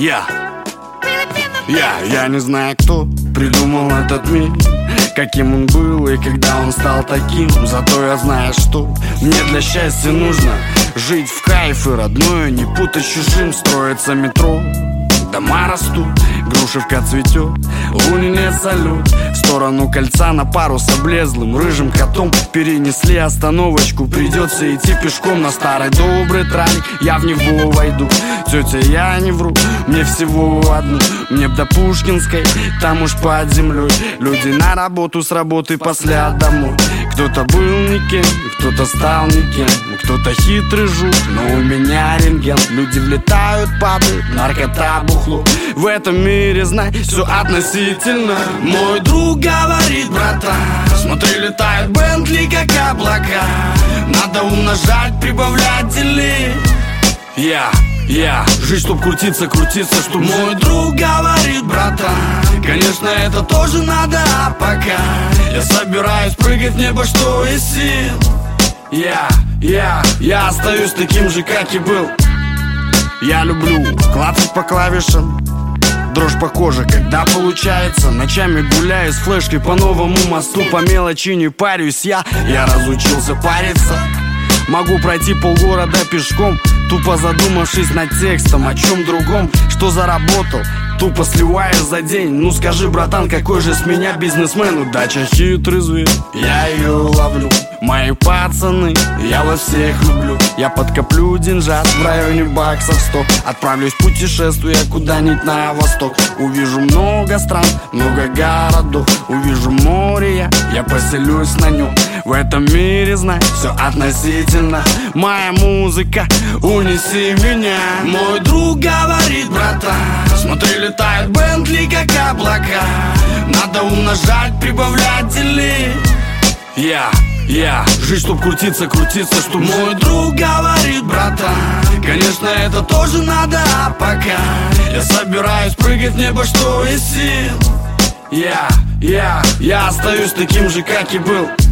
Я не знаю, кто придумал этот мир, каким он был и когда он стал таким. Зато я знаю, что мне для счастья нужно жить в кайф и родное не путать с чужим. Строится метро, дома растут, грушевка цветет, луниный салют. В сторону кольца на пару с облезлым рыжим котом перенесли остановочку, придется идти пешком. На старый добрый тралик я в него войду. Тетя, я не вру, мне всего одну. Мне б до Пушкинской, там уж под землей. Люди на работу, с работы после домой. Кто-то был никем, кто-то стал никем, кто-то хитрый жук, но у меня рентген. Люди влетают, падают, наркота, бухло. В этом мире, знай, все относительно. Мой друг говорит, братан, смотри, летают Бентли, как облака. Надо умножать, прибавлять, делить. Жизнь, чтоб крутиться, чтоб... Мой друг говорит, братан, конечно, это тоже надо, а пока я собираюсь прыгать в небо, что из сил. Я остаюсь таким же, как и был. Я люблю клацать по клавишам, дрожь по коже, когда получается. Ночами гуляю с флешкой по новому мосту, по мелочи не парюсь я разучился париться. Могу пройти полгорода пешком, тупо задумавшись над текстом о чем другом. Что заработал, тупо сливаешь за день. Ну скажи, братан, какой же с меня бизнесмен? Удача хитрый зверь, я ее ловлю. Мои пацаны, я вас всех люблю. Я подкоплю деньжат в районе баксов 100. Отправлюсь в путешествие куда-нибудь на восток. Увижу много стран, много городов. Увижу море, я поселюсь на нем. В этом мире, знай, все относительно. Моя музыка, унеси меня. Мой друг говорит, братан, смотри, летают Бентли, как облака. Надо умножать, прибавлять, делить. Жизнь, чтоб крутиться, чтоб... Мой друг говорит, братан, конечно, это тоже надо, а пока я собираюсь прыгать в небо, что из сил. Я остаюсь таким же, как и был.